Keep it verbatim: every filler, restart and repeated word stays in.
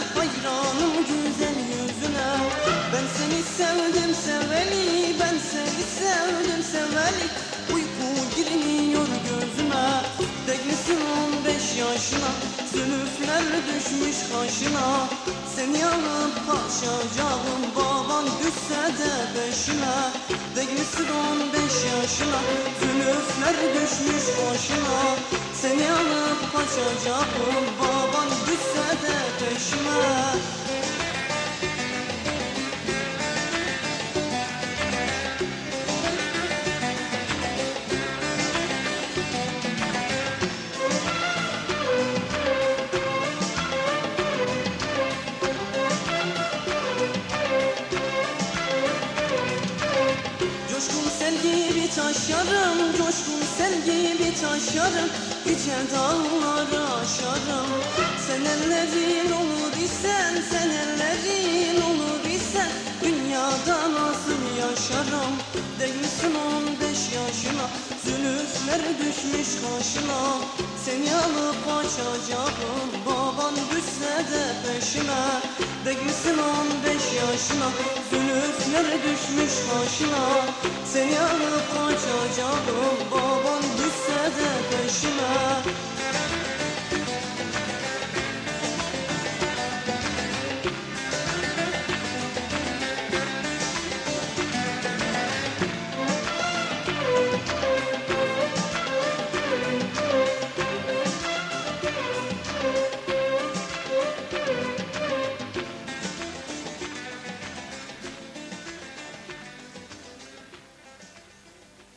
hayranım güzel yüzüne. Ben seni sevdim seveli, ben seni sevdim seveli. Uyku girmiyor gözüme. Teklisin on beş yaşına, zülüfler düşmüş kaşına. Seni alıp kaçacağım, baban düşse de peşime. Teklisin on beş yaşına, zülüfler düşmüş başına. Seni alıp kaçacağım, baban düşse de peşime. Coşkun sel gibi taşarım, coşkun sel gibi taşarım. Yüce dağları aşarım. Sen ellerin olur isen, sen ellerin olur isen, dünyada nasıl yaşarım? Değilsin on beş yaşına, zülüfler düşmüş kaşına. Seni alıp kaçacağım, baban düşse de peşime. Değilsin on beş yaşına, zülüfler düşmüş kaşına. Seni alıp kaçacağım, baban düşse de peşime.